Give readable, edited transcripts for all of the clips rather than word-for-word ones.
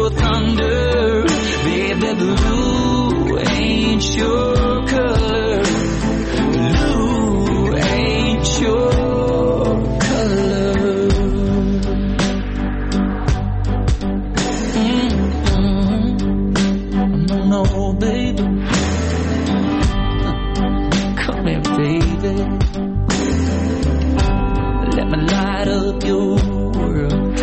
throw thunder. Baby, blue ain't your color. Blue ain't your color. No, baby. Come here, baby. Let me light up your world.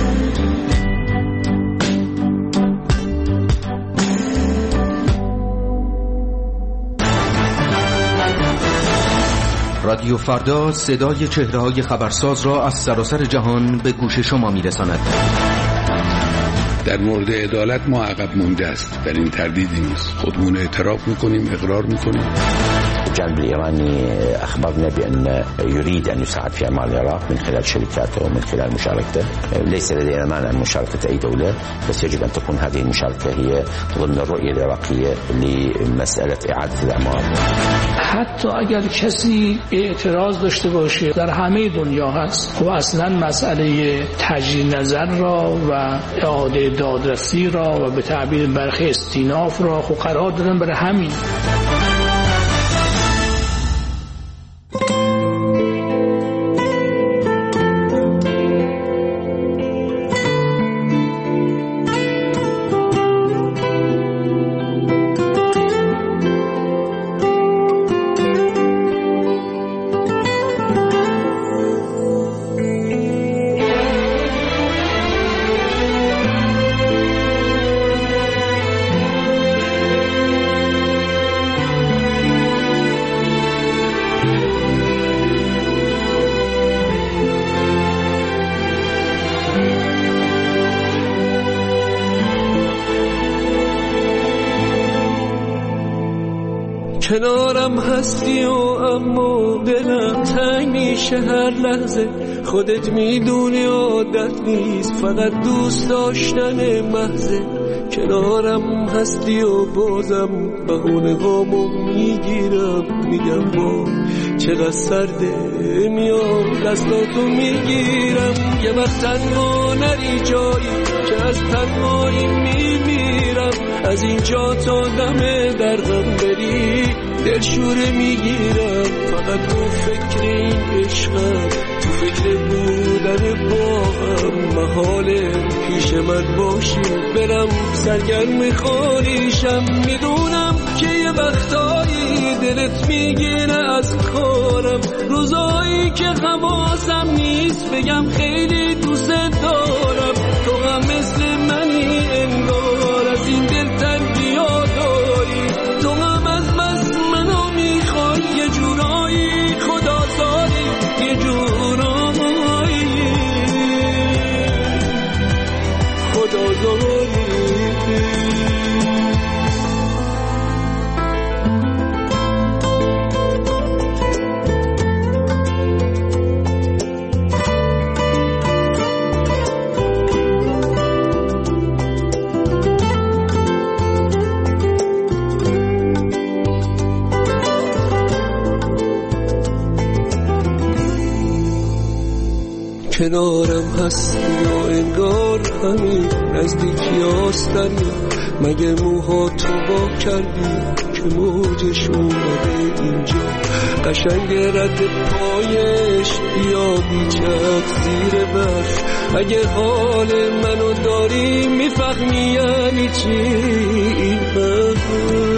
رادیو فردا صدای چهره‌های خبرساز را از سراسر جهان به گوش شما می‌رساند. در مورد عدالت ما عقب مونده است، در این تردیدی نیست. خودمون اعتراف میکنیم، اقرار میکنیم. الجانب الإيراني أخبرنا بأن يريد أن يساعد في أعمال العراق من خلال شركاته ومن خلال مشاركته. ليس لدينا مانع من مشاركة أي دولة، بس يجب أن تكون هذه المشاركة هي ضمن الرؤية العراقية لمسألة إعادة الأعمار. حتی اگر کسی اعتراض داشته باشه در همه دنیا هست، و اصلا مسئله تجدید نظر را و اعاده دادرسی را و به تعبیر برخی استیناف را خب قرار دادن برای همین. کنارم هستی و اما دلم تنگ میشه هر لحظه. خودت میدونی عادت نیست، فقط دوست داشتن محضه. کنارم هستی و بازم بهونه هامو میگیرم، میگم با چقدر سرده، میام دستاتو میگیرم. یه وقت تنها نری جایی که از تنهایی میمیرم. از اینجا تا دم در غم بری دلشوره میگیرم. فقط تو فکر این عشقم، تو فکر بودن با هم. محاله پیش من باشی برم سرگرم خالیشم. میدونم که یه وقتایی دلت میگیره از کارم، روزایی که حواسم نیست بگم خیلی دوست دارم. تو هم مثل منی انگار، از این دل تنگی ها داری. تو هم از بس منو میخوای یه جورایی، خدا زاری یه جورایی، خدا زاری. کنارم هستی و انگار همین نزدیکی آستانی. مگه موها تو با کردی که موجش اومده اینجا؟ قشنگ رد پایش یا بیچک زیر برف. اگه حال منو داری میفهمی یعنی چی این حرف.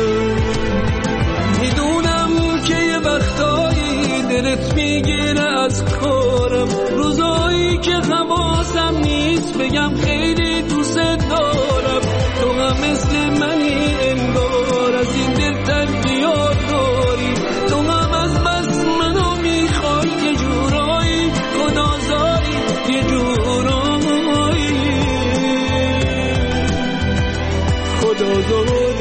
میدونم که یه وقتایی دلت میگیره از کارم، روزایی که حواسم نیست بگم خیلی دوست دارم. تو هم مثل منی انگار، از این دل تنگی ها داری. تو هم از بس منو میخوای یه جورایی، خدا زاری یه جورایی، خدا زاری.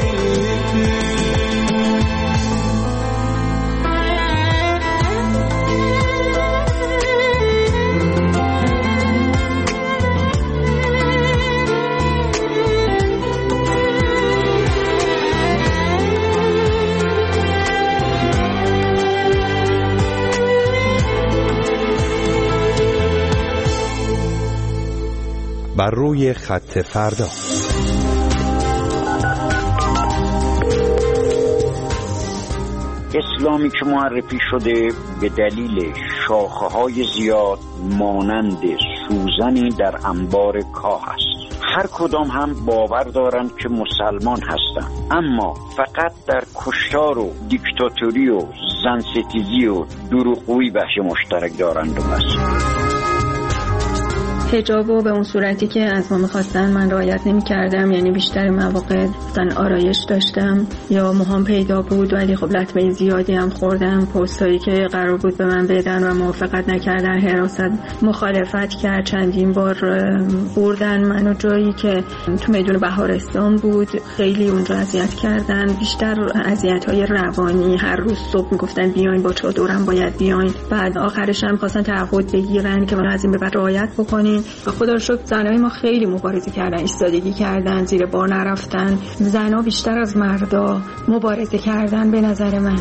بر روی خط فردا. اسلامی که معرفی شده به دلیل شاخه‌های زیاد مانند سوزنی در انبار کاه است. هر کدام هم باور دارند که مسلمان هستند، اما فقط در کشتار و دیکتاتوری و زنستیزی و دروغگویی بخش مشترک دارند و بس. حجابو به اون صورتی که از ما می‌خواستن من رعایت نمی‌کردم، یعنی بیشتر مواقع مثلا آرایش داشتم یا موهام پیدا بود، ولی خب لطمه زیادی هم خوردم. پستایی که قرار بود به من بدن و موافقت نکردن، حراست مخالفت کرد، چندین بار بردن منو جایی که تو میدون بهارستان بود، خیلی اونجا اذیت کردن، بیشتر اذیت‌های روانی. هر روز صبح میگفتن بیاین با چادرم باید بیاین، بعد آخرش هم خواستن تعهد بگیرن که ما از این به بعد رعایت بکنین. و خدا رو شکر زنای ما خیلی مبارزه کردن، ایستادگی کردن، زیر بار نرفتن. زنا بیشتر از مردا مبارزه کردن به نظر من.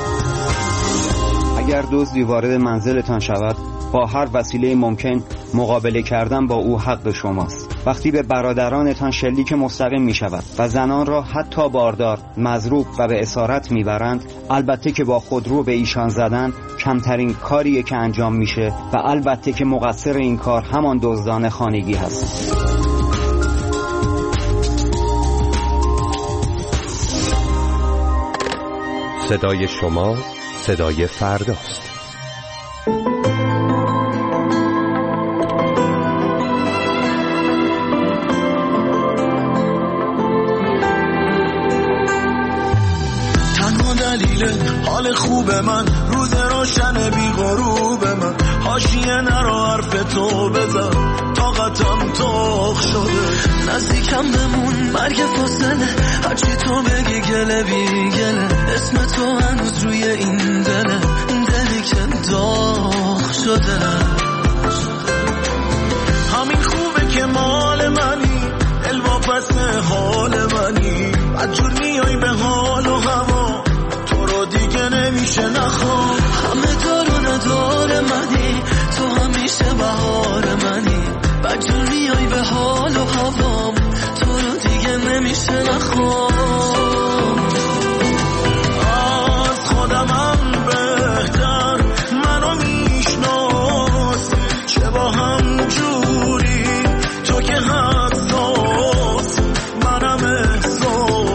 اگر دزدی وارد منزلتان شود، با هر وسیله ممکن مقابله کردن با او حق شماست. وقتی به برادرانتان شلیک مستقیم می شود و زنان را حتی باردار، مضروب و به اسارت می برند، البته که با خودرو به ایشان زدن کمترین کاریه که انجام میشه و البته که مقصر این کار همان دزدان خانگی هست. صدای شما صدای فرداست. حال خوب من، روز روشن بی غروب من، حاشیه نرو حرف تو بزن، طاقتم تاخ شده، نزدیکم بمون مرگ فاصله، هرچی تو بگی گله بی گله، اسم تو هنوز روی این دله، دلی که داغ شده. همین خوبه که مال منی، الواپس حال منی، عجور میای به حال و هوا، دیگه نمیشه نخوام. همه دار و ندار منی، تو همیشه بهار منی، بجور میای به حال و هوام، تو رو دیگه نمیشه نخوام. از خودمم بهتر منو میشناسی، چه با هم جوری تو که حساس، منم احساسی.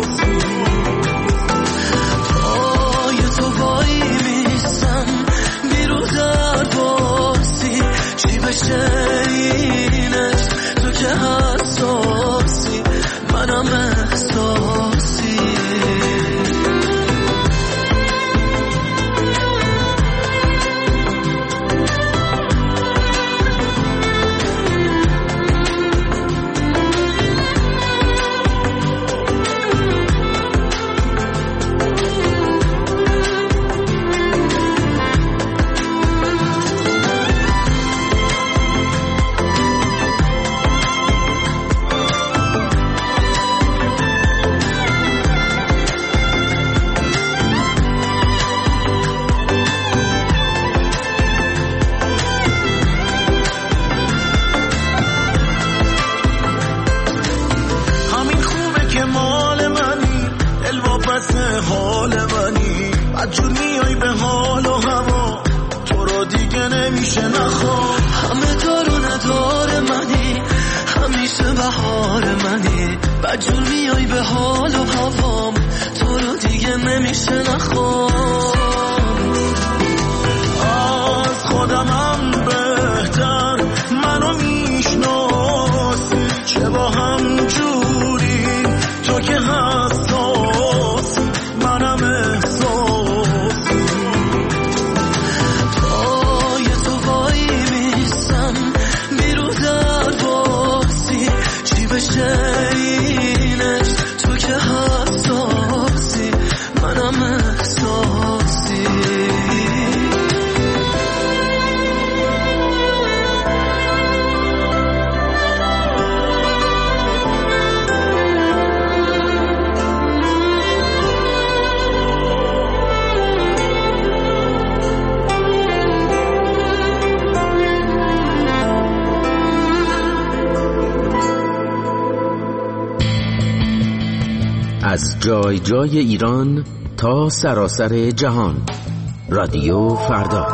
اینش تو که حساسی، منم احساسی. حال منی، عجور میای به حال و هوا، تو رو دیگه نمیشه نخوام. همه دار و ندار منی، همیشه بهار منی، عجور میای به حال و هوام، تو رو دیگه نمیشه نخوام. از خودمم بهتر منو میشناسی، چه با هم جوری تو که حساس، منم احساسی. پای تو وای میستم بیرو در باسی، چی بشه اینش تو که حساسی، منم احساسی. از جای جای ایران تا سراسر جهان. رادیو فردا.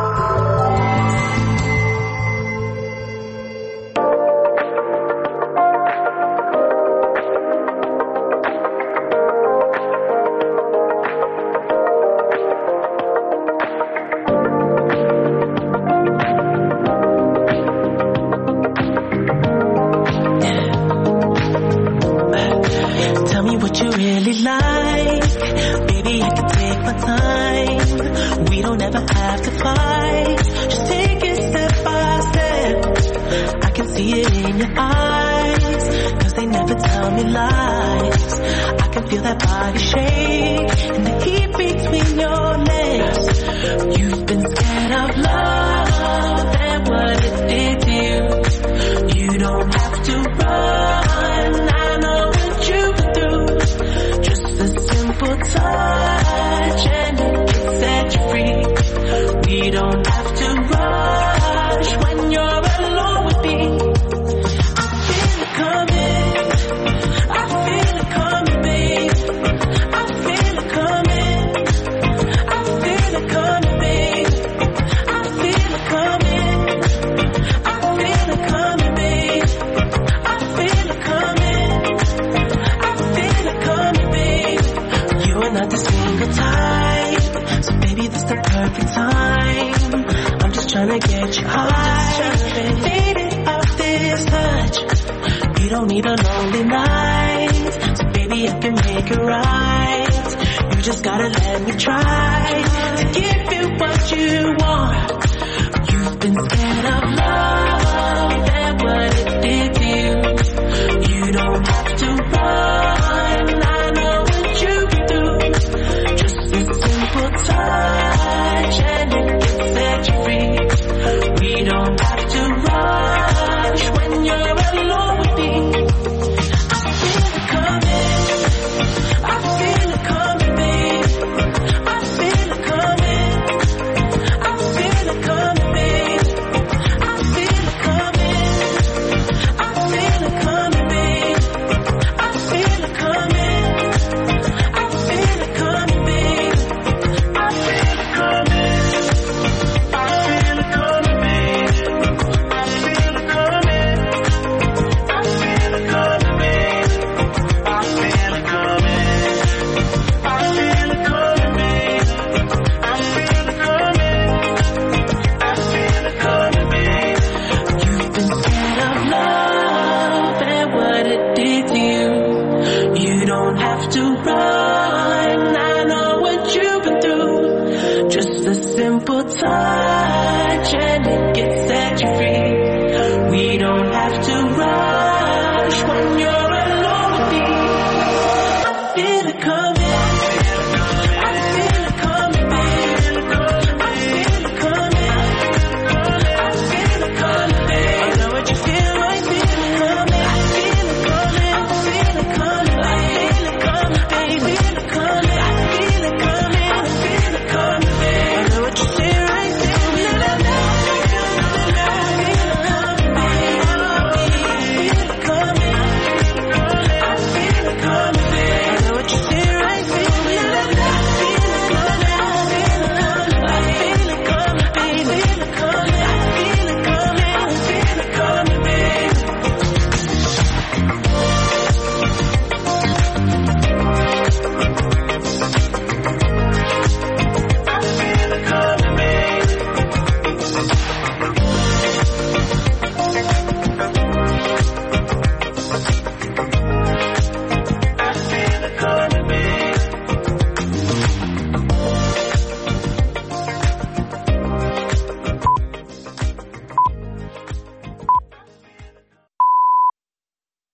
To run.